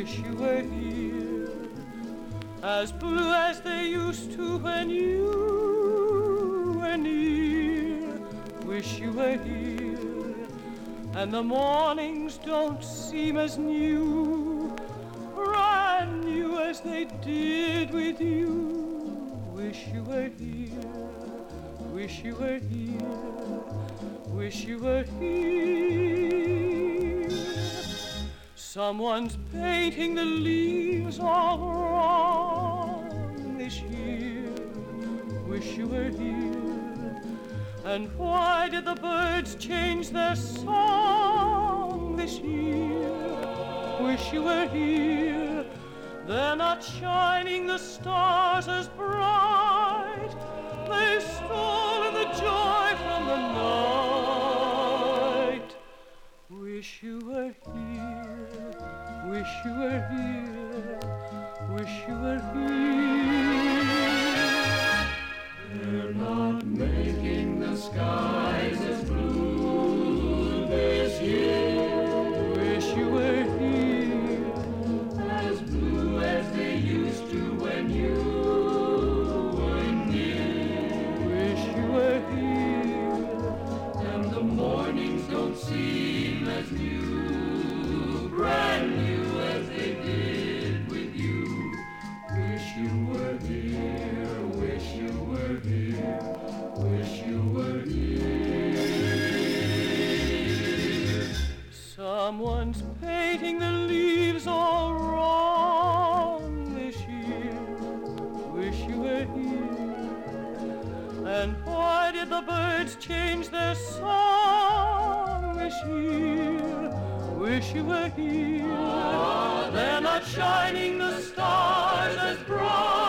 wish you were here, as blue as they used to when you were near. Wish you were here, and the mornings don't seem as new, brand new as they did with you. Wish you were here, wish you were here, wish you were here. Someone's painting the leaves all wrong this year. Wish you were here. And why did the birds change their song this year? Wish you were here. They're not shining the stars as bright. They've stolen the joy from the night. Wish you were here. Wish you were here. Wish you were here. They're not making the skies as blue this year. Wish you were here, as blue as they used to when you were near. wish you were here, And the mornings don't seem as new, brand new as they did with you. Wish you were here, wish you were here, wish you were here. someone's painting the leaves all wrong this year. Wish you were here. And why did the birds change their song this year? Wish you were here. They're not shining the stars as bright.